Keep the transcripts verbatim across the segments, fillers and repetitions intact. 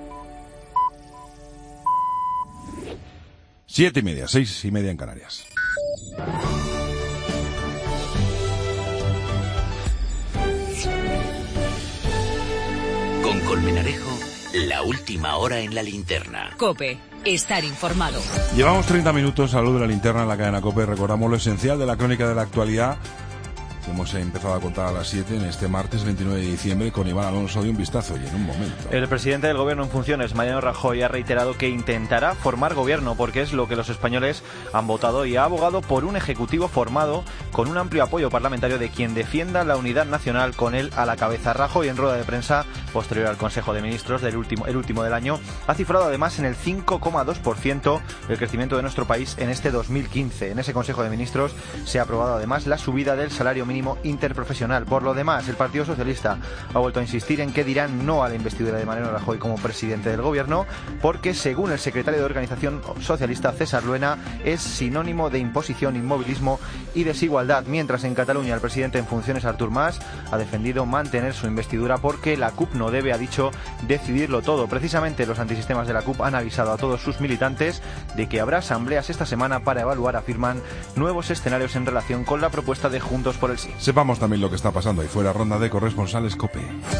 Siete y media, seis y media en Canarias. Con Colmenarejo, la última hora en la linterna. COPE, estar informado. Llevamos treinta minutos a la luz de la linterna en la cadena COPE. Recordamos lo esencial de la crónica de la actualidad que hemos empezado a contar a las siete en este martes veintinueve de diciembre con Iván Alonso. De un vistazo y en un momento. El presidente del Gobierno en funciones, Mariano Rajoy, ha reiterado que intentará formar gobierno porque es lo que los españoles han votado y ha abogado por un ejecutivo formado con un amplio apoyo parlamentario de quien defienda la unidad nacional con él a la cabeza. Rajoy, en rueda de prensa posterior al Consejo de Ministros del último, el último del año, ha cifrado además en el cinco coma dos por ciento el crecimiento de nuestro país en este dos mil quince. En ese Consejo de Ministros se ha aprobado además la subida del salario mínimo interprofesional. Por lo demás, el Partido Socialista ha vuelto a insistir en que dirán no a la investidura de Mariano Rajoy como presidente del Gobierno, porque según el secretario de Organización Socialista, César Luena, es sinónimo de imposición, inmovilismo y desigualdad. Mientras en Cataluña el presidente en funciones, Artur Mas, ha defendido mantener su investidura porque la CUP no debe, ha dicho, decidirlo todo. Precisamente los antisistemas de la CUP han avisado a todos sus militantes de que habrá asambleas esta semana para evaluar, afirman, nuevos escenarios en relación con la propuesta de Juntos por el Sí. Sepamos también lo que está pasando ahí fuera. Ronda de corresponsales COPE.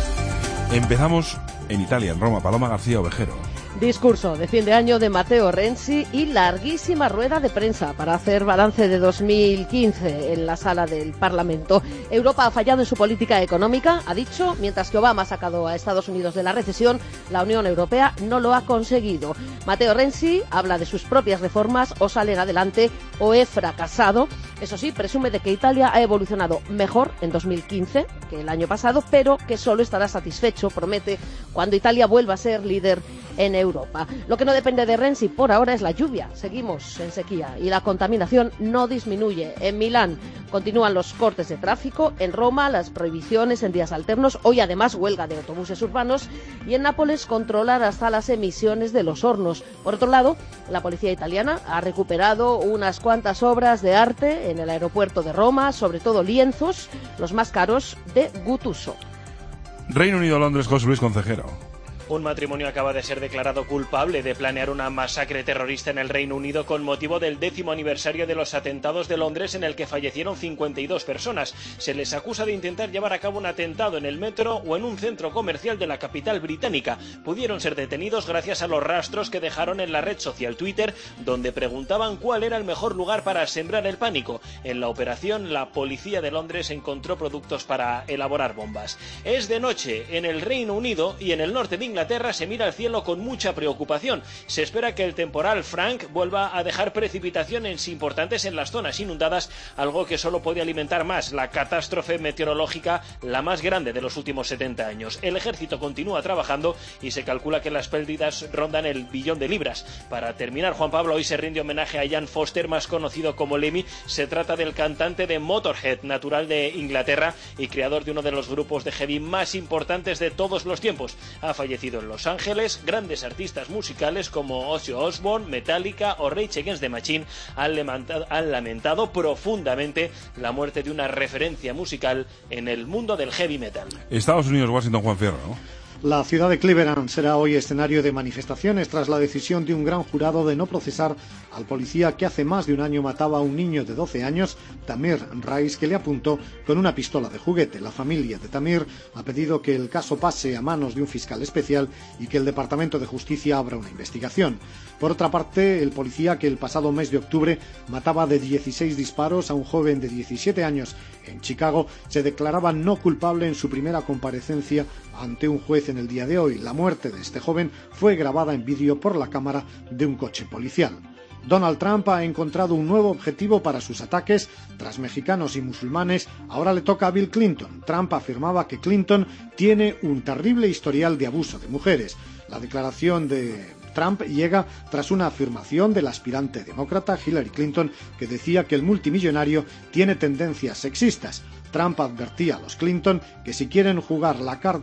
Empezamos en Italia, en Roma. Paloma García Ovejero. Discurso de fin de año de Matteo Renzi y larguísima rueda de prensa para hacer balance de dos mil quince en la sala del Parlamento. Europa ha fallado en su política económica, ha dicho, mientras que Obama ha sacado a Estados Unidos de la recesión, la Unión Europea no lo ha conseguido. Matteo Renzi habla de sus propias reformas, o salen adelante o he fracasado. Eso sí, presume de que Italia ha evolucionado mejor en dos mil quince que el año pasado, pero que solo estará satisfecho, promete, cuando Italia vuelva a ser líder en Europa. Lo que no depende de Renzi por ahora es la lluvia. Seguimos en sequía y la contaminación no disminuye. En Milán continúan los cortes de tráfico, en Roma las prohibiciones en días alternos, hoy además huelga de autobuses urbanos, y en Nápoles controlar hasta las emisiones de los hornos. Por otro lado, la policía italiana ha recuperado unas cuantas obras de arte en el aeropuerto de Roma, sobre todo lienzos, los más caros, de Guttuso. Reino Unido, Londres, José Luis Concejero. Un matrimonio acaba de ser declarado culpable de planear una masacre terrorista en el Reino Unido con motivo del décimo aniversario de los atentados de Londres, en el que fallecieron cincuenta y dos personas. Se les acusa de intentar llevar a cabo un atentado en el metro o en un centro comercial de la capital británica. Pudieron ser detenidos gracias a los rastros que dejaron en la red social Twitter, donde preguntaban cuál era el mejor lugar para sembrar el pánico. En la operación, la policía de Londres encontró productos para elaborar bombas. Es de noche en el Reino Unido y en el norte de Inglaterra se mira al cielo con mucha preocupación. Se espera que el temporal Frank vuelva a dejar precipitaciones importantes en las zonas inundadas, algo que solo puede alimentar más la catástrofe meteorológica, la más grande de los últimos setenta años. El ejército continúa trabajando y se calcula que las pérdidas rondan el billón de libras. Para terminar, Juan Pablo, hoy se rinde homenaje a Ian Foster, más conocido como Lemmy. Se trata del cantante de Motorhead, natural de Inglaterra y creador de uno de los grupos de heavy más importantes de todos los tiempos. Ha fallecido en Los Ángeles. Grandes artistas musicales como Ozzy Osbourne, Metallica o Rage Against the Machine han lamentado, han lamentado profundamente la muerte de una referencia musical en el mundo del heavy metal. Estados Unidos, Washington, Juan Fierro, ¿no? La ciudad de Cleveland será hoy escenario de manifestaciones tras la decisión de un gran jurado de no procesar al policía que hace más de un año mataba a un niño de doce años, Tamir Rice, que le apuntó con una pistola de juguete. La familia de Tamir ha pedido que el caso pase a manos de un fiscal especial y que el Departamento de Justicia abra una investigación. Por otra parte, el policía que el pasado mes de octubre mataba de dieciséis disparos a un joven de diecisiete años en Chicago se declaraba no culpable en su primera comparecencia ante un juez en el día de hoy. La muerte de este joven fue grabada en vídeo por la cámara de un coche policial. Donald Trump ha encontrado un nuevo objetivo para sus ataques. Tras mexicanos y musulmanes, ahora le toca a Bill Clinton. Trump afirmaba que Clinton tiene un terrible historial de abuso de mujeres. La declaración de Trump llega tras una afirmación del aspirante demócrata Hillary Clinton, que decía que el multimillonario tiene tendencias sexistas. Trump advertía a los Clinton que si quieren jugar la carta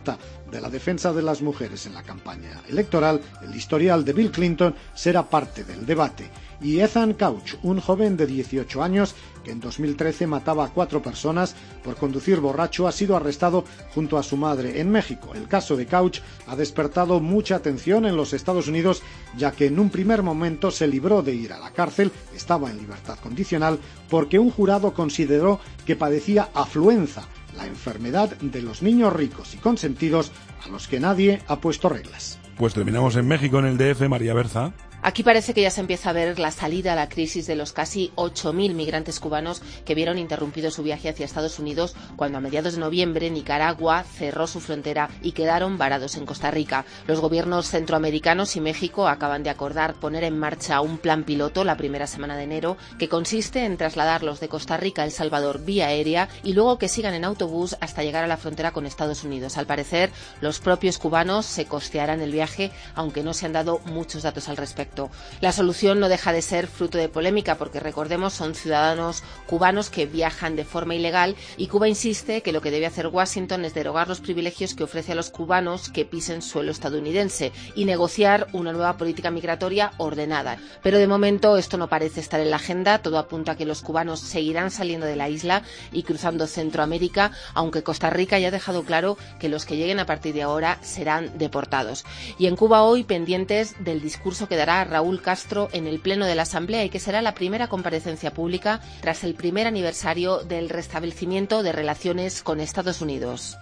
de la defensa de las mujeres en la campaña electoral, el historial de Bill Clinton será parte del debate. Y Ethan Couch, un joven de dieciocho años que en dos mil trece mataba a cuatro personas por conducir borracho, ha sido arrestado junto a su madre en México. El caso de Couch ha despertado mucha atención en los Estados Unidos, ya que en un primer momento se libró de ir a la cárcel, estaba en libertad condicional, porque un jurado consideró que padecía afluenza, la enfermedad de los niños ricos y consentidos a los que nadie ha puesto reglas. Pues terminamos en México, en el D F, María Berza. Aquí parece que ya se empieza a ver la salida a la crisis de los casi ocho mil migrantes cubanos que vieron interrumpido su viaje hacia Estados Unidos cuando a mediados de noviembre Nicaragua cerró su frontera y quedaron varados en Costa Rica. Los gobiernos centroamericanos y México acaban de acordar poner en marcha un plan piloto la primera semana de enero que consiste en trasladarlos de Costa Rica a El Salvador vía aérea y luego que sigan en autobús hasta llegar a la frontera con Estados Unidos. Al parecer, los propios cubanos se costearán el viaje, aunque no se han dado muchos datos al respecto. La solución no deja de ser fruto de polémica porque, recordemos, son ciudadanos cubanos que viajan de forma ilegal y Cuba insiste que lo que debe hacer Washington es derogar los privilegios que ofrece a los cubanos que pisen suelo estadounidense y negociar una nueva política migratoria ordenada. Pero de momento esto no parece estar en la agenda. Todo apunta a que los cubanos seguirán saliendo de la isla y cruzando Centroamérica, aunque Costa Rica ya ha dejado claro que los que lleguen a partir de ahora serán deportados. Y en Cuba hoy pendientes del discurso que dará Raúl Castro en el Pleno de la Asamblea y que será la primera comparecencia pública tras el primer aniversario del restablecimiento de relaciones con Estados Unidos.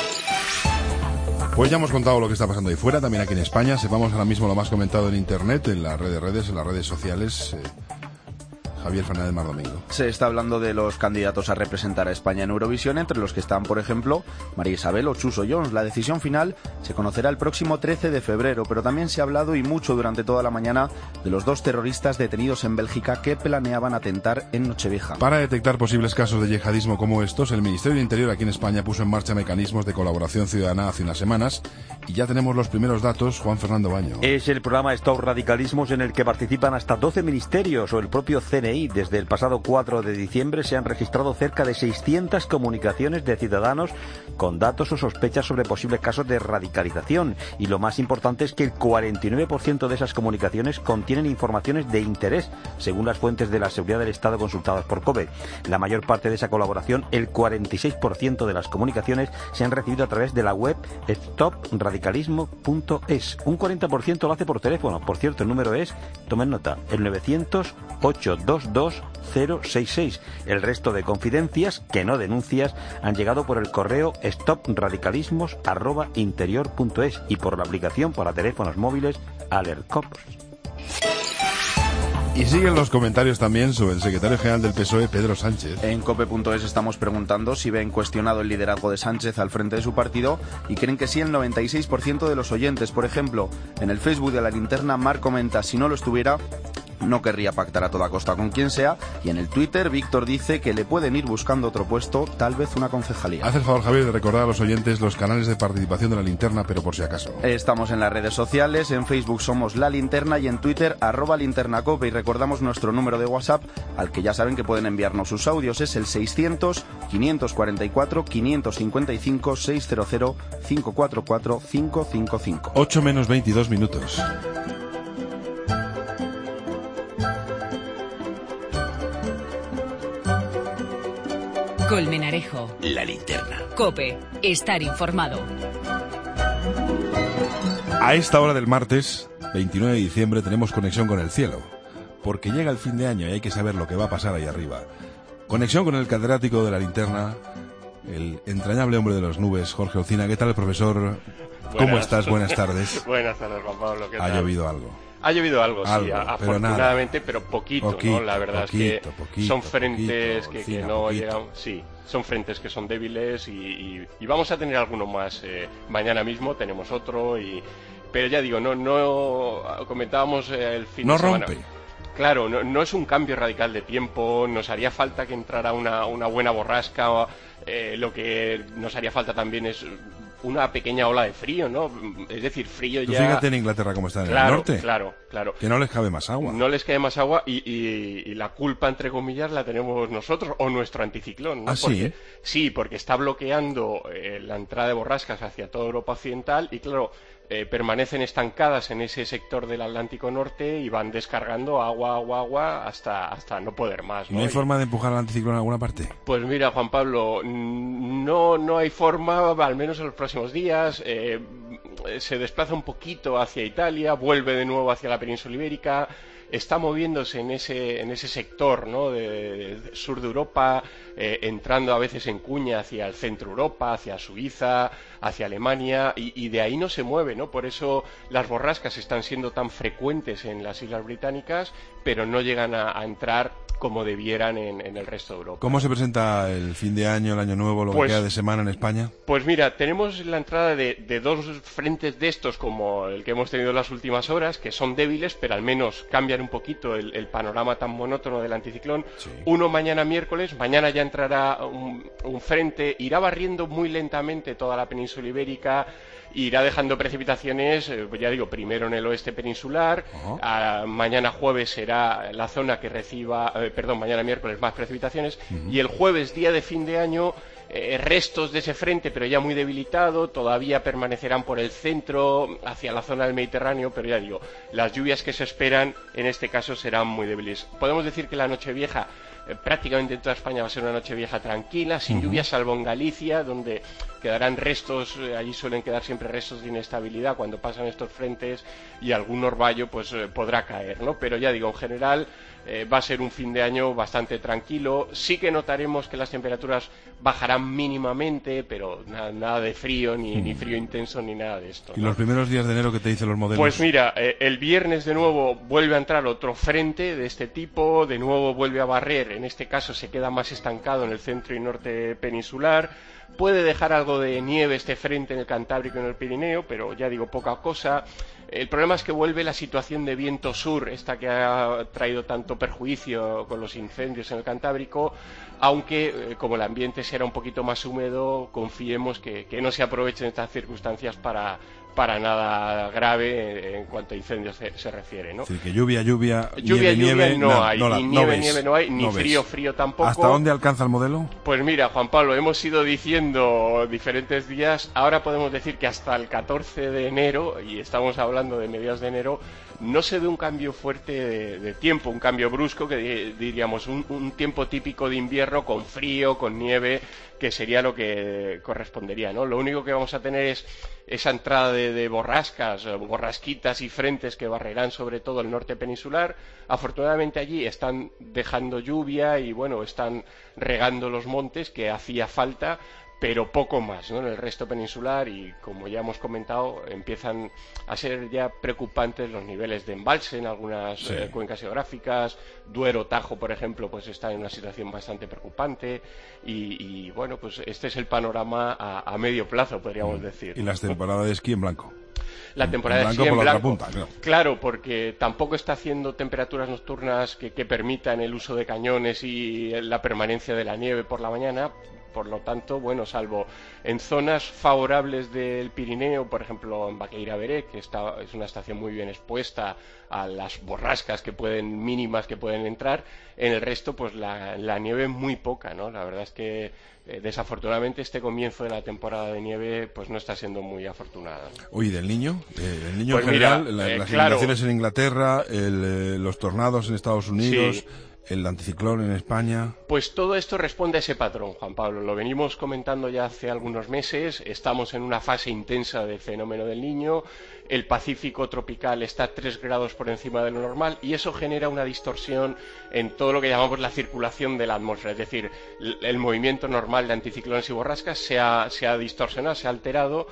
Pues ya hemos contado lo que está pasando ahí fuera, también aquí en España. Sepamos ahora mismo lo más comentado en Internet, en las redes, redes en las redes sociales. Eh... Javier Fernández Mar Domingo. Se está hablando de los candidatos a representar a España en Eurovisión, entre los que están, por ejemplo, María Isabel o Chuso Jones. La decisión final se conocerá el próximo trece de febrero, pero también se ha hablado y mucho durante toda la mañana de los dos terroristas detenidos en Bélgica que planeaban atentar en Nochevieja. Para detectar posibles casos de yihadismo como estos, el Ministerio del Interior aquí en España puso en marcha mecanismos de colaboración ciudadana hace unas semanas y ya tenemos los primeros datos. Juan Fernando Baño. Es el programa Stop Radicalismos en el que participan hasta doce ministerios o el propio C N I. Desde el pasado cuatro de diciembre se han registrado cerca de seiscientas comunicaciones de ciudadanos con datos o sospechas sobre posibles casos de radicalización. Y lo más importante es que el cuarenta y nueve por ciento de esas comunicaciones contienen informaciones de interés, según las fuentes de la seguridad del Estado consultadas por COPE. La mayor parte de esa colaboración, el cuarenta y seis por ciento de las comunicaciones, se han recibido a través de la web stop radicalismo punto es. Un cuarenta por ciento lo hace por teléfono. Por cierto, el número es, tomen nota, el novecientos, ochocientos veintidós, cero sesenta y seis. El resto de confidencias, que no denuncias, han llegado por el correo stop radicalismos arroba interior punto es y por la aplicación para teléfonos móviles Alercops. Y siguen los comentarios también sobre el secretario general del P S O E, Pedro Sánchez. En cope punto es estamos preguntando si ven cuestionado el liderazgo de Sánchez al frente de su partido y creen que sí el noventa y seis por ciento de los oyentes. Por ejemplo, en el Facebook de La Linterna, Mar comenta: si no lo estuviera, no querría pactar a toda costa con quien sea. Y en el Twitter, Víctor dice que le pueden ir buscando otro puesto, tal vez una concejalía. Haz el favor, Javier, de recordar a los oyentes los canales de participación de La Linterna, pero por si acaso. Estamos en las redes sociales, en Facebook somos La Linterna y en Twitter arroba linternacope. Y recordamos nuestro número de WhatsApp, al que ya saben que pueden enviarnos sus audios, es el seiscientos, quinientos cuarenta y cuatro, quinientos cincuenta y cinco, seiscientos, cinco cuatro cuatro, cinco cinco cinco. ocho menos veintidós minutos. Colmenarejo. La Linterna. COPE. Estar informado. A esta hora del martes, veintinueve de diciembre, tenemos conexión con el cielo, porque llega el fin de año y hay que saber lo que va a pasar ahí arriba. Conexión con el catedrático de La Linterna, el entrañable hombre de las nubes, Jorge Olcina. ¿Qué tal, profesor? ¿Cómo Buenas. estás? Buenas tardes. Buenas tardes, Juan Pablo. ¿Qué ¿Ha tal? llovido algo? Ha llovido algo, algo sí, pero afortunadamente, nada. pero poquito, poquito, ¿no? La verdad poquito, es que poquito, son frentes poquito, que, Olcina, que no poquito. llegan... Sí, son frentes que son débiles y, y, y vamos a tener alguno más. Eh, mañana mismo tenemos otro, y pero ya digo, no no comentábamos eh, el fin no de semana. rompe. Claro, no, no es un cambio radical de tiempo, nos haría falta que entrara una, una buena borrasca, eh, lo que nos haría falta también es una pequeña ola de frío, ¿no? Es decir, frío Tú ya... Fíjate en Inglaterra cómo está en claro, el norte. Claro, claro. Que no les cabe más agua. No les cabe más agua y, y, y la culpa, entre comillas, la tenemos nosotros o nuestro anticiclón, ¿no? ¿Ah, porque, sí? Sí, porque está bloqueando eh, la entrada de borrascas hacia toda Europa Occidental y, claro, eh, permanecen estancadas en ese sector del Atlántico Norte y van descargando agua, agua, agua hasta, hasta no poder más, ¿no? ¿No hay y, forma de empujar al anticiclón a alguna parte? Pues mira, Juan Pablo, no, no hay forma, al menos en los próximos días. Eh, se desplaza un poquito hacia Italia, vuelve de nuevo hacia la península ibérica, está moviéndose en ese, en ese sector, ¿no? de, de sur de Europa, eh, entrando a veces en cuña hacia el centro Europa, hacia Suiza, hacia Alemania, y, y de ahí no se mueve, ¿no? Por eso las borrascas están siendo tan frecuentes en las Islas Británicas, pero no llegan a, a entrar como debieran en, en el resto de Europa. ¿Cómo se presenta el fin de año, el año nuevo, lo Pues- que queda de semana en España? Pues mira, tenemos la entrada de, de dos frentes de estos como el que hemos tenido en las últimas horas, que son débiles, pero al menos cambian un poquito el, el panorama tan monótono del anticiclón. Sí. Uno mañana miércoles, mañana ya entrará un, un frente, irá barriendo muy lentamente toda la península ibérica, irá dejando precipitaciones, eh, ya digo, primero en el oeste peninsular, Ajá. a- mañana jueves será la zona que reciba, eh, perdón, mañana miércoles más precipitaciones, Ujú. y el jueves, día de fin de año, eh, restos de ese frente, pero ya muy debilitado, todavía permanecerán por el centro, hacia la zona del Mediterráneo, pero ya digo, las lluvias que se esperan en este caso serán muy débiles. Podemos decir que la Nochevieja, eh, prácticamente en toda España va a ser una Nochevieja tranquila, sin Ujú. lluvias, salvo en Galicia, donde quedarán restos, eh, allí suelen quedar siempre restos de inestabilidad cuando pasan estos frentes, y algún orvallo pues eh, podrá caer, ¿no? Pero ya digo, en general eh, va a ser un fin de año bastante tranquilo. Sí que notaremos que las temperaturas bajarán mínimamente, pero nada, nada de frío, ni, ni frío intenso, ni nada de esto, ¿Y ¿no? los primeros días de enero qué te dicen los modelos? Pues mira, eh, el viernes de nuevo vuelve a entrar otro frente de este tipo, de nuevo vuelve a barrer, en este caso se queda más estancado en el centro y norte peninsular, puede dejar algo de nieve este frente en el Cantábrico y en el Pirineo, pero ya digo, poca cosa. El problema es que vuelve la situación de viento sur, esta que ha traído tanto perjuicio con los incendios en el Cantábrico, aunque eh, como el ambiente será un poquito más húmedo, confiemos que, que no se aprovechen estas circunstancias para, para nada grave en cuanto a incendios se, se refiere, ¿no? Es decir, que lluvia, lluvia, Lluvia, nieve, lluvia nieve, no na- hay, no la- ni no nieve, ves, nieve no hay, ni no ves. frío, frío tampoco. ¿Hasta dónde alcanza el modelo? Pues mira, Juan Pablo, hemos ido diciendo diferentes días, ahora podemos decir que hasta el catorce de enero, y estamos hablando de mediados de enero, no se ve un cambio fuerte de, de tiempo, un cambio brusco, que di- diríamos un, un tiempo típico de invierno con frío, con nieve, que sería lo que correspondería, ¿no? Lo único que vamos a tener es esa entrada de, de borrascas, eh, borrasquitas y frentes que barrerán sobre todo el norte peninsular. Afortunadamente allí están dejando lluvia y, bueno, están regando los montes, que hacía falta, pero poco más, ¿no? En el resto peninsular, y como ya hemos comentado, empiezan a ser ya preocupantes los niveles de embalse en algunas Sí. eh, cuencas geográficas. Duero, Tajo, por ejemplo, pues está en una situación bastante preocupante, y, y, bueno, pues este es el panorama a, a medio plazo, podríamos decir. Y las temporadas de esquí en blanco. La temporada En de blanco esquí en por la otra blanco. punta, claro. Claro, porque tampoco está haciendo temperaturas nocturnas que, que permitan el uso de cañones y la permanencia de la nieve por la mañana. Por lo tanto, bueno, salvo en zonas favorables del Pirineo, por ejemplo en Baqueira-Beré, que está, es una estación muy bien expuesta a las borrascas que pueden, mínimas que pueden entrar, en el resto pues la, la nieve es muy poca, ¿no? La verdad es que eh, desafortunadamente este comienzo de la temporada de nieve pues no está siendo muy afortunada. Oye, ¿del niño? Eh, el niño Pues en general, mira, la- eh, las claro. inundaciones en Inglaterra, el, eh, los tornados en Estados Unidos, Sí. el anticiclón en España. Pues todo esto responde a ese patrón, Juan Pablo. Lo venimos comentando ya hace algunos meses. Estamos en una fase intensa del fenómeno del Niño. El Pacífico tropical está tres grados por encima de lo normal, y eso genera una distorsión en todo lo que llamamos la circulación de la atmósfera. Es decir, el movimiento normal de anticiclones y borrascas se ha, se ha distorsionado, se ha alterado.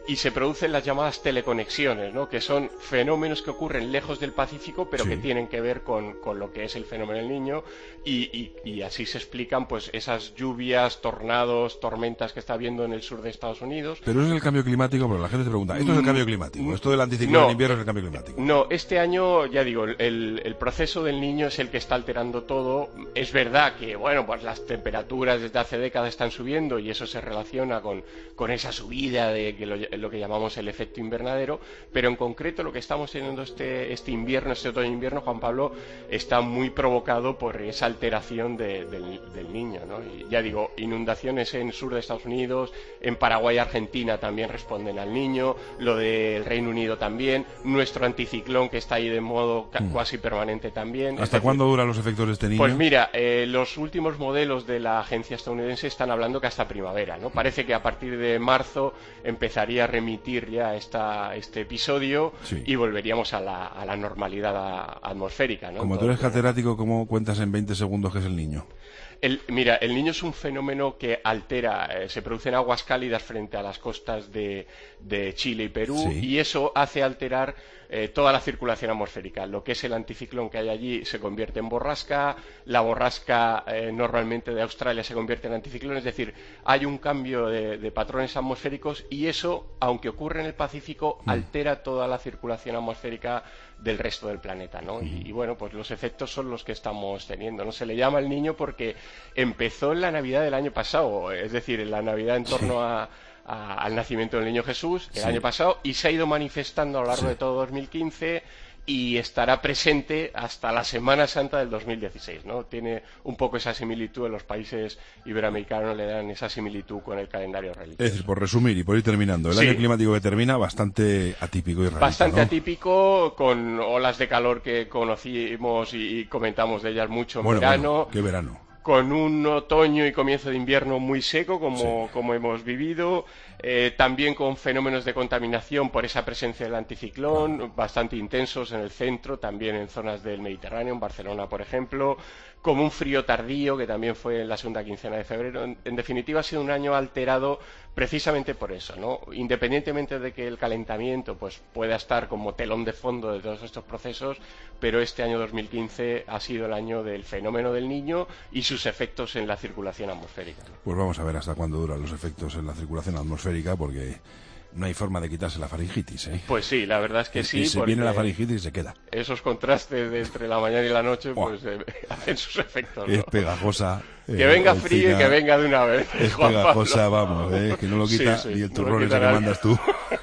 y se producen las llamadas teleconexiones, ¿no? Que son fenómenos que ocurren lejos del Pacífico, pero sí. que tienen que ver con, con lo que es el fenómeno del Niño, y, y, y así se explican pues esas lluvias, tornados, tormentas que está habiendo en el sur de Estados Unidos. Pero es el cambio climático, pero la gente se pregunta, ¿esto es el cambio climático? ¿Esto del anticiclón no, en invierno es el cambio climático? No, este año, ya digo, el, el proceso del Niño es el que está alterando todo. Es verdad que, bueno, pues las temperaturas desde hace décadas están subiendo y eso se relaciona con, con esa subida de que lo, lo que llamamos el efecto invernadero, pero en concreto lo que estamos teniendo este, este invierno, este otoño-invierno, Juan Pablo, está muy provocado por esa alteración de, del, del Niño, ¿no? Y ya digo, inundaciones en el sur de Estados Unidos, en Paraguay y Argentina también responden al Niño, lo del Reino Unido también, nuestro anticiclón que está ahí de modo ca- cuasi permanente también. ¿Hasta cuándo duran los efectos de este Niño? Pues mira, eh, los últimos modelos de la agencia estadounidense están hablando que hasta primavera, ¿no? Parece que a partir de marzo empezaría a remitir ya esta, este episodio sí. y volveríamos a la, a la normalidad a, atmosférica, ¿no? Como tú eres catedrático, ¿cómo cuentas en veinte segundos qué es el Niño? El, mira, el Niño es un fenómeno que altera, eh, se producen aguas cálidas frente a las costas de, de Chile y Perú sí. y eso hace alterar eh, toda la circulación atmosférica. Lo que es el anticiclón que hay allí se convierte en borrasca, la borrasca eh, normalmente de Australia se convierte en anticiclón, es decir, hay un cambio de, de patrones atmosféricos y eso, aunque ocurre en el Pacífico, mm. altera toda la circulación atmosférica del resto del planeta, ¿no? Mm. Y, y bueno, pues los efectos son los que estamos teniendo, ¿no? Se le llama el Niño porque empezó en la Navidad del año pasado, es decir, en la Navidad en torno sí. a A, al nacimiento del Niño Jesús el sí. año pasado y se ha ido manifestando a lo largo sí. de todo dos mil quince y estará presente hasta la Semana Santa del dos mil dieciséis, ¿no? Tiene un poco esa similitud, en los países iberoamericanos le dan esa similitud con el calendario religioso. Es decir, por resumir y por ir terminando, el sí. año climático que termina bastante atípico y raro. Bastante ¿no? atípico, con olas de calor que conocimos y, y comentamos de ellas mucho en bueno, verano. Bueno, ¿qué verano? Con un otoño y comienzo de invierno muy seco, como, sí. como hemos vivido, eh, también con fenómenos de contaminación por esa presencia del anticiclón, ah. bastante intensos en el centro, también en zonas del Mediterráneo, en Barcelona, por ejemplo, como un frío tardío, que también fue en la segunda quincena de febrero. En, en definitiva, ha sido un año alterado precisamente por eso, ¿no? Independientemente de que el calentamiento pues pueda estar como telón de fondo de todos estos procesos, pero este año dos mil quince ha sido el año del fenómeno del Niño y sus efectos en la circulación atmosférica, ¿no? Pues vamos a ver hasta cuándo duran los efectos en la circulación atmosférica, porque no hay forma de quitarse la faringitis, ¿eh? Pues sí, la verdad es que y, sí. Y se viene la faringitis y se queda. Esos contrastes de entre la mañana y la noche, pues eh, hacen sus efectos, ¿no? Es pegajosa. Que eh, venga frío y que venga de una vez. Es Juan pegajosa, Pablo. vamos, ¿eh? Que no lo quita sí, sí, ni el no turrón ese que nadie. mandas tú.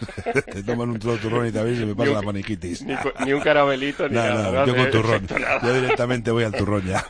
Te toman un trozo de turrón y también se me pasa un, la faringitis. Ni, ni un caramelito ni no, nada. No, no yo con turrón. Nada. Yo directamente voy al turrón ya.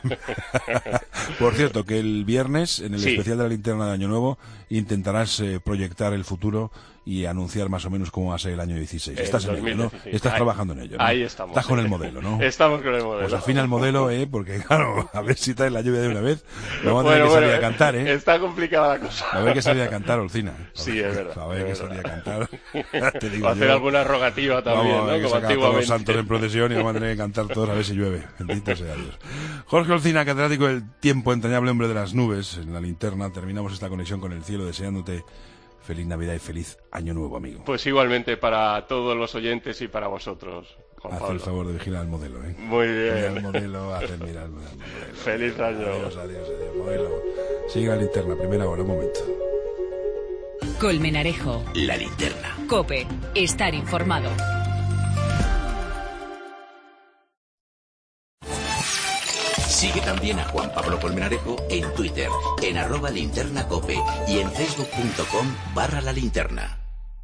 Por cierto, que el viernes, en el sí. especial de la linterna de Año Nuevo, intentarás eh, proyectar el futuro y anunciar más o menos cómo va a ser el año dieciséis. El Estás en ello, ¿no? Estás ahí, trabajando en ello, ¿no? Ahí estamos. Estás con el modelo, ¿no? Estamos con el modelo. Pues afina el modelo, ¿eh? Porque, claro, a ver si traes la lluvia de una vez. Vamos a bueno, tener que bueno, salir a cantar, ¿eh? Está complicada la cosa. A ver que salir a cantar, Olcina. A ver, sí, es verdad. A ver que salir a cantar. Te digo o hacer yo, alguna rogativa también, vamos, ¿no? Como antiguamente. Todos los santos en procesión y vamos a tener que cantar todos a ver si llueve. Bendito sea Dios. Jorge Olcina, catedrático del tiempo, entrañable hombre de las nubes, en la linterna. Terminamos esta conexión con el cielo deseándote feliz Navidad y feliz Año Nuevo, amigo. Pues igualmente para todos los oyentes y para vosotros, Juan Haz Pablo. el favor de vigilar al modelo, ¿eh? Muy bien. Mira el modelo, haz el mirar al modelo. Feliz año. Adiós, adiós, adiós, modelo. Sigue la linterna, primera hora, un momento. Colmenarejo. La linterna. COPE. Estar informado. Sigue también a Juan Pablo Colmenarejo en Twitter, en arroba linterna cope y en facebook.com barra la linterna.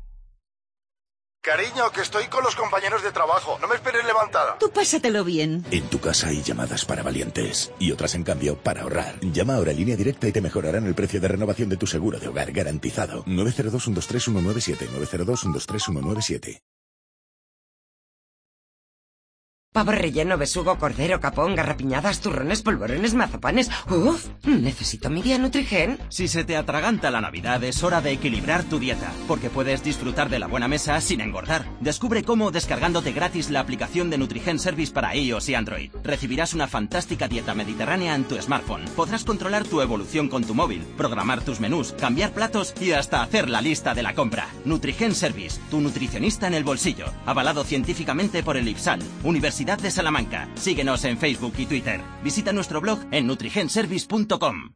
Cariño, que estoy con los compañeros de trabajo. No me esperes levantada. Tú pásatelo bien. En tu casa hay llamadas para valientes y otras, en cambio, para ahorrar. Llama ahora a Línea Directa y te mejorarán el precio de renovación de tu seguro de hogar garantizado. nueve cero dos, uno dos tres, uno nueve siete. nueve cero dos, uno dos tres, uno nueve siete. Pavo relleno, besugo, cordero, capón, garrapiñadas, turrones, polvorones, mazapanes... ¡Uf! Necesito mi día Nutrigen. Si se te atraganta la Navidad, es hora de equilibrar tu dieta, porque puedes disfrutar de la buena mesa sin engordar. Descubre cómo descargándote gratis la aplicación de Nutrigen Service para iOS y Android. Recibirás una fantástica dieta mediterránea en tu smartphone. Podrás controlar tu evolución con tu móvil, programar tus menús, cambiar platos y hasta hacer la lista de la compra. Nutrigen Service, tu nutricionista en el bolsillo. Avalado científicamente por el IPSAN, Universidad de Salamanca. Síguenos en Facebook y Twitter. Visita nuestro blog en nutrigenservice punto com.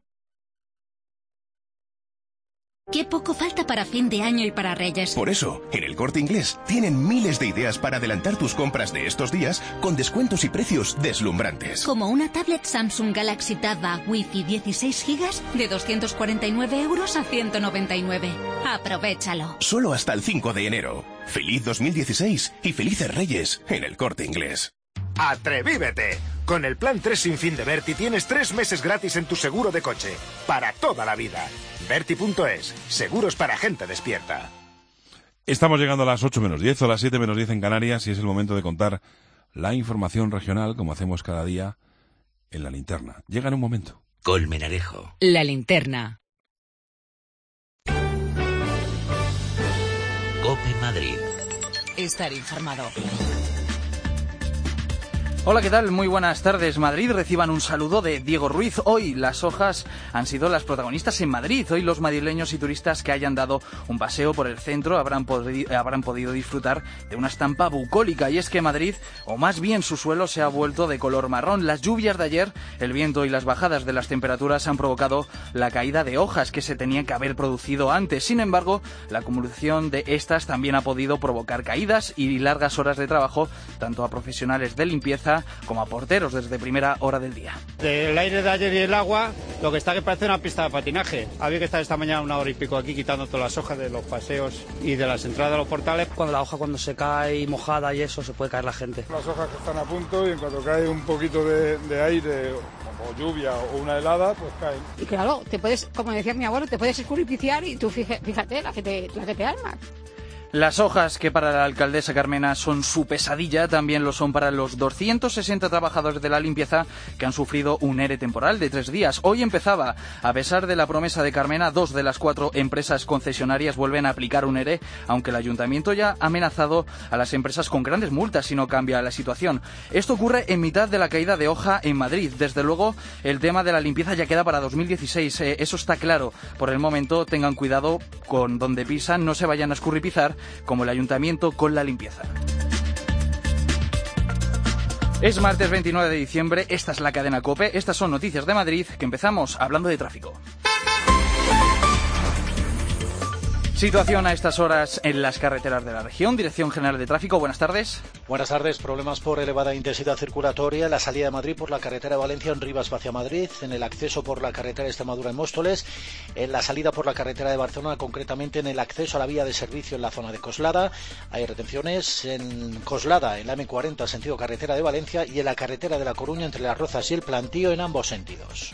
Qué poco falta para fin de año y para Reyes. Por eso, en El Corte Inglés tienen miles de ideas para adelantar tus compras de estos días con descuentos y precios deslumbrantes. Como una tablet Samsung Galaxy Tab A Wi-Fi dieciséis gigas de doscientos cuarenta y nueve euros a ciento noventa y nueve. Aprovéchalo. Solo hasta el cinco de enero. Feliz dos mil dieciséis y felices Reyes en El Corte Inglés. ¡Atrevívete! Con el plan tres sin fin de Berti tienes tres meses gratis en tu seguro de coche. Para toda la vida. Berti punto es. Seguros para gente despierta. Estamos llegando a las ocho menos diez o las siete menos diez en Canarias y es el momento de contar la información regional, como hacemos cada día, en la linterna. Llega en un momento. Colmenarejo. La linterna. COPE Madrid. Estar informado. Hola, ¿qué tal? Muy buenas tardes. Madrid, reciban un saludo de Diego Ruiz. Hoy las hojas han sido las protagonistas en Madrid. Hoy los madrileños y turistas que hayan dado un paseo por el centro habrán, podi- habrán podido disfrutar de una estampa bucólica. Y es que Madrid, o más bien su suelo, se ha vuelto de color marrón. Las lluvias de ayer, el viento y las bajadas de las temperaturas han provocado la caída de hojas que se tenían que haber producido antes. Sin embargo, la acumulación de estas también ha podido provocar caídas y largas horas de trabajo, tanto a profesionales de limpieza como a porteros desde primera hora del día. El aire de ayer y el agua, lo que está que parece una pista de patinaje. Había que estar esta mañana una hora y pico aquí quitando todas las hojas de los paseos y de las entradas de los portales. Cuando la hoja cuando se cae mojada y eso, se puede caer la gente. Las hojas que están a punto y en cuanto cae un poquito de, de aire o lluvia o una helada, pues caen. Y claro, te puedes, como decía mi abuelo, te puedes escurripiciar y tú fíjate la que te, la que te armas. Las hojas, que para la alcaldesa Carmena son su pesadilla, también lo son para los doscientos sesenta trabajadores de la limpieza que han sufrido un ERE temporal de tres días. Hoy empezaba. A pesar de la promesa de Carmena, dos de las cuatro empresas concesionarias vuelven a aplicar un ERE, aunque el ayuntamiento ya ha amenazado a las empresas con grandes multas si no cambia la situación. Esto ocurre en mitad de la caída de hoja en Madrid. Desde luego, el tema de la limpieza ya queda para dos mil dieciséis. Eh, eso está claro. Por el momento, tengan cuidado con donde pisan, no se vayan a escurripizar, como el ayuntamiento con la limpieza. Es martes veintinueve de diciembre, esta es la cadena COPE, estas son noticias de Madrid, que empezamos hablando de tráfico. Situación a estas horas en las carreteras de la región. Dirección General de Tráfico, buenas tardes. Buenas tardes. Problemas por elevada intensidad circulatoria en la salida de Madrid por la carretera de Valencia en Rivas hacia Madrid, en el acceso por la carretera de Extremadura en Móstoles, en la salida por la carretera de Barcelona, concretamente en el acceso a la vía de servicio en la zona de Coslada. Hay retenciones en Coslada, en la eme cuarenta, sentido carretera de Valencia, y en la carretera de La Coruña entre Las Rozas y el Plantío en ambos sentidos.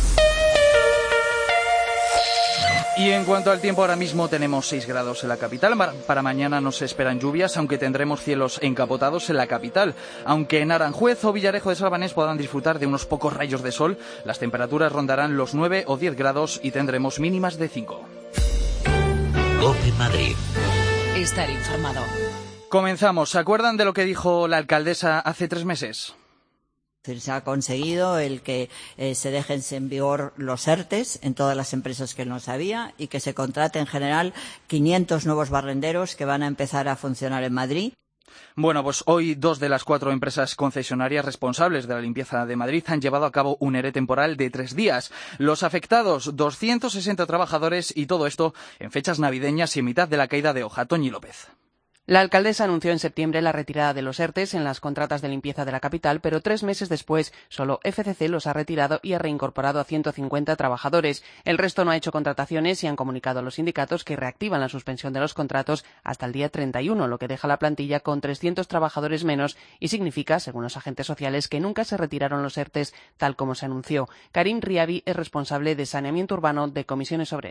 Y en cuanto al tiempo, ahora mismo tenemos seis grados en la capital. Para mañana no se esperan lluvias, aunque tendremos cielos encapotados en la capital. Aunque en Aranjuez o Villarejo de Salvanés podrán disfrutar de unos pocos rayos de sol, las temperaturas rondarán los nueve o diez grados y tendremos mínimas de cinco. COPE Madrid. Estar informado. Comenzamos. ¿Se acuerdan de lo que dijo la alcaldesa hace tres meses? Se ha conseguido el que eh, se dejen en vigor los ERTES en todas las empresas que no sabía y que se contrate en general quinientos nuevos barrenderos que van a empezar a funcionar en Madrid. Bueno, pues hoy dos de las cuatro empresas concesionarias responsables de la limpieza de Madrid han llevado a cabo un ERE temporal de tres días. Los afectados, doscientos sesenta trabajadores, y todo esto en fechas navideñas y en mitad de la caída de hoja. Toñi López. La alcaldesa anunció en septiembre la retirada de los ERTES en las contratas de limpieza de la capital, pero tres meses después solo F C C los ha retirado y ha reincorporado a ciento cincuenta trabajadores. El resto no ha hecho contrataciones y han comunicado a los sindicatos que reactivan la suspensión de los contratos hasta el día treinta y uno, lo que deja la plantilla con trescientos trabajadores menos y significa, según los agentes sociales, que nunca se retiraron los ERTES tal como se anunció. Karim Riabi es responsable de saneamiento urbano de Comisiones Obreras.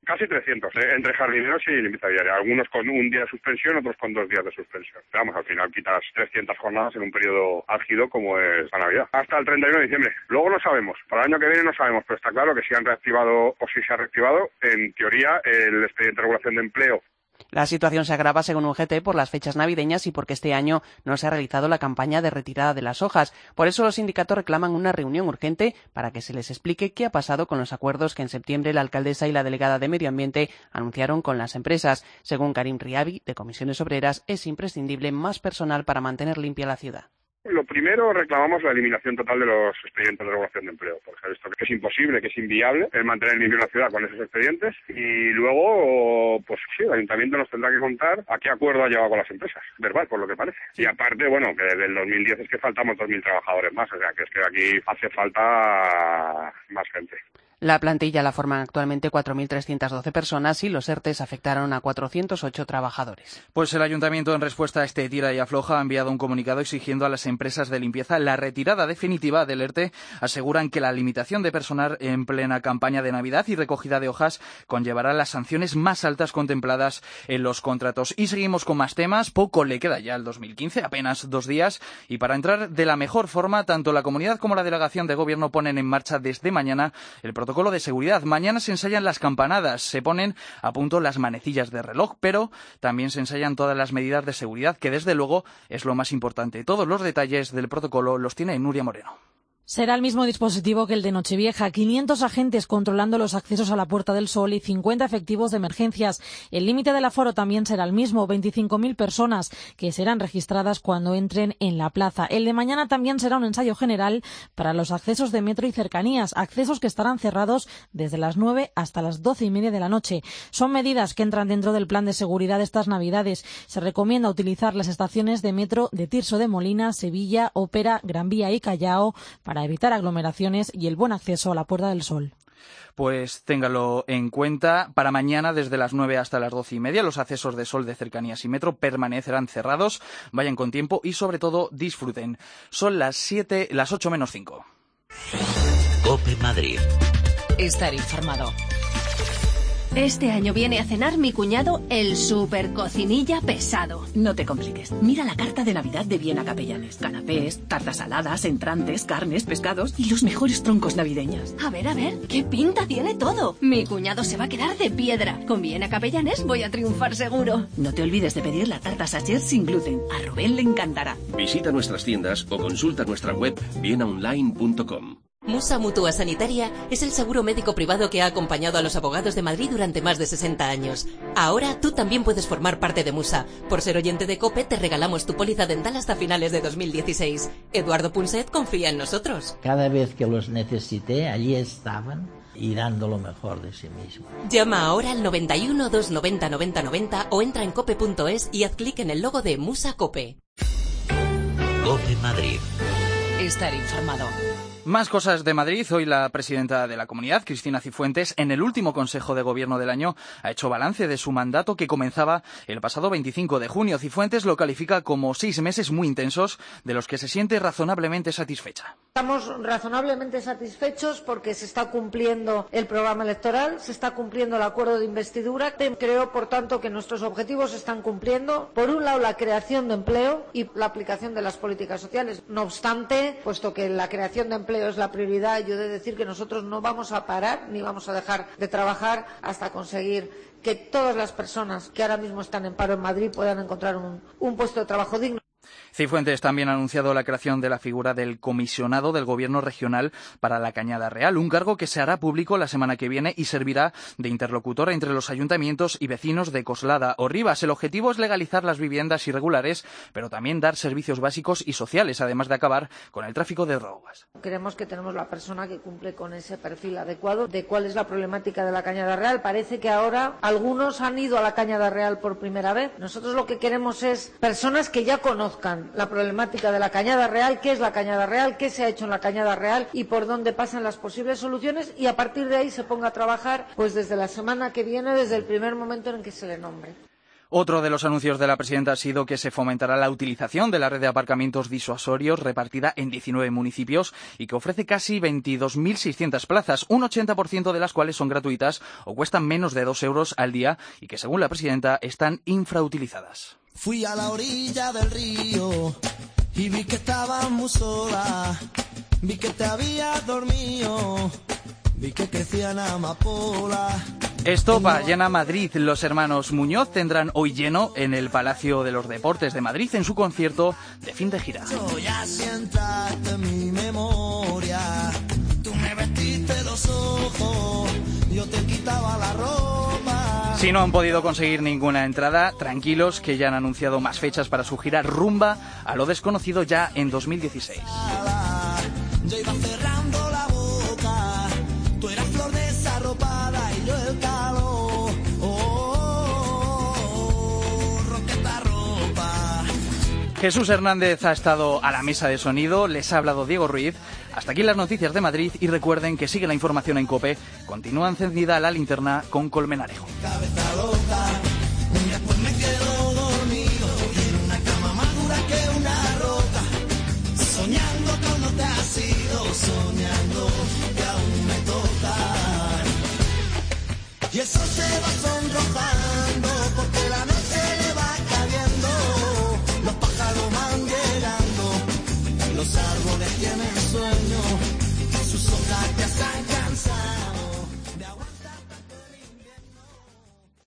Casi trescientos, ¿eh? Entre jardineros y limpieza diaria. Algunos con un día de suspensión, otros con dos días de suspensión. Pero vamos, al final quitas trescientas jornadas en un periodo álgido como es la Navidad. Hasta el treinta y uno de diciembre. Luego no sabemos. Para el año que viene no sabemos, pero está claro que si han reactivado o si se ha reactivado, en teoría, el expediente de regulación de empleo. La situación se agrava, según U G T, por las fechas navideñas y porque este año no se ha realizado la campaña de retirada de las hojas. Por eso los sindicatos reclaman una reunión urgente para que se les explique qué ha pasado con los acuerdos que en septiembre la alcaldesa y la delegada de Medio Ambiente anunciaron con las empresas. Según Karim Riabi, de Comisiones Obreras, es imprescindible más personal para mantener limpia la ciudad. Lo primero, reclamamos la eliminación total de los expedientes de regulación de empleo, porque se ha visto que es imposible, que es inviable el mantener limpia una ciudad con esos expedientes. Y luego, pues sí, el ayuntamiento nos tendrá que contar a qué acuerdo ha llegado con las empresas, verbal, por lo que parece. Y aparte, bueno, que desde el dos mil diez es que faltamos dos mil trabajadores más, o sea, que es que aquí hace falta más gente. La plantilla la forman actualmente cuatro mil trescientas doce personas y los ERTEs afectaron a cuatrocientos ocho trabajadores. Pues el ayuntamiento, en respuesta a este tira y afloja, ha enviado un comunicado exigiendo a las empresas de limpieza la retirada definitiva del ERTE. Aseguran que la limitación de personal en plena campaña de Navidad y recogida de hojas conllevará las sanciones más altas contempladas en los contratos. Y seguimos con más temas. Poco le queda ya al dos mil quince, apenas dos días. Y para entrar de la mejor forma, tanto la comunidad como la delegación de gobierno ponen en marcha desde mañana el protocolo Protocolo de seguridad. Mañana se ensayan las campanadas, se ponen a punto las manecillas de reloj, pero también se ensayan todas las medidas de seguridad, que desde luego es lo más importante. Todos los detalles del protocolo los tiene Nuria Moreno. Será el mismo dispositivo que el de Nochevieja, quinientos agentes controlando los accesos a la Puerta del Sol y cincuenta efectivos de emergencias. El límite del aforo también será el mismo, veinticinco mil personas, que serán registradas cuando entren en la plaza. El de mañana también será un ensayo general para los accesos de metro y cercanías, accesos que estarán cerrados desde las nueve hasta las doce y media de la noche. Son medidas que entran dentro del plan de seguridad de estas Navidades. Se recomienda utilizar las estaciones de metro de Tirso de Molina, Sevilla, Ópera, Gran Vía y Callao para evitar aglomeraciones y el buen acceso a la Puerta del Sol. Pues téngalo en cuenta. Para mañana, desde las nueve hasta las doce y media, los accesos de Sol de cercanías y metro permanecerán cerrados. Vayan con tiempo y, sobre todo, disfruten. Son las siete, las ocho menos cinco. COPE Madrid. Estar informado. Este año viene a cenar mi cuñado, el super cocinilla pesado. No te compliques. Mira la carta de Navidad de Viena Capellanes. Canapés, tartas saladas, entrantes, carnes, pescados y los mejores troncos navideños. A ver, a ver, ¿qué pinta tiene todo? Mi cuñado se va a quedar de piedra. Con Viena Capellanes voy a triunfar seguro. No te olvides de pedir la tarta Sacher sin gluten. A Rubén le encantará. Visita nuestras tiendas o consulta nuestra web viena online punto com. Musa Mutua Sanitaria es el seguro médico privado que ha acompañado a los abogados de Madrid durante más de sesenta años. Ahora tú también puedes formar parte de Musa. Por ser oyente de COPE te regalamos tu póliza dental hasta finales de dos mil dieciséis. Eduardo Punset confía en nosotros. Cada vez que los necesité, allí estaban y dando lo mejor de sí mismos. Llama ahora al noventa y uno, doscientos noventa, noventa noventa o entra en cope punto es y haz clic en el logo de Musa COPE. COPE Madrid. Estar informado. Más cosas de Madrid. Hoy la presidenta de la Comunidad, Cristina Cifuentes, en el último Consejo de Gobierno del año, ha hecho balance de su mandato que comenzaba el pasado veinticinco de junio. Cifuentes lo califica como seis meses muy intensos, de los que se siente razonablemente satisfecha. Estamos razonablemente satisfechos porque se está cumpliendo el programa electoral, se está cumpliendo el acuerdo de investidura. Creo, por tanto, que nuestros objetivos se están cumpliendo. Por un lado, la creación de empleo y la aplicación de las políticas sociales. No obstante, puesto que la creación de empleo es la prioridad, yo he de decir que nosotros no vamos a parar ni vamos a dejar de trabajar hasta conseguir que todas las personas que ahora mismo están en paro en Madrid puedan encontrar un, un puesto de trabajo digno. Cifuentes también ha anunciado la creación de la figura del comisionado del Gobierno regional para la Cañada Real, un cargo que se hará público la semana que viene y servirá de interlocutor entre los ayuntamientos y vecinos de Coslada o Rivas. El objetivo es legalizar las viviendas irregulares, pero también dar servicios básicos y sociales, además de acabar con el tráfico de drogas. Creemos que tenemos la persona que cumple con ese perfil adecuado de cuál es la problemática de la Cañada Real. Parece que ahora algunos han ido a la Cañada Real por primera vez. Nosotros lo que queremos es personas que ya conozcan la problemática de la Cañada Real, qué es la Cañada Real, qué se ha hecho en la Cañada Real y por dónde pasan las posibles soluciones, y a partir de ahí se ponga a trabajar pues desde la semana que viene, desde el primer momento en que se le nombre. Otro de los anuncios de la presidenta ha sido que se fomentará la utilización de la red de aparcamientos disuasorios repartida en diecinueve municipios y que ofrece casi veintidós mil seiscientas plazas, un ochenta por ciento de las cuales son gratuitas o cuestan menos de dos euros al día y que, según la presidenta, están infrautilizadas. Fui a la orilla del río y vi que estabas muy sola, vi que te habías dormido, vi que crecían amapolas. Estopa llena Madrid. Los hermanos Muñoz tendrán hoy lleno en el Palacio de los Deportes de Madrid en su concierto de fin de gira. Ya sientaste en mi memoria, tú me vestiste los ojos, yo te quitaba la ropa. Si no han podido conseguir ninguna entrada, tranquilos que ya han anunciado más fechas para su gira Rumba a lo desconocido ya en dos mil dieciséis. Yo iba cerrando la boca, tú eras flor desarropada y yo el calor. Oh, oh, oh, roqueta ropa. Jesús Hernández ha estado a la mesa de sonido, les ha hablado Diego Ruiz. Hasta aquí las noticias de Madrid y recuerden que sigue la información en COPE. Continúa encendida la linterna con Colmenarejo.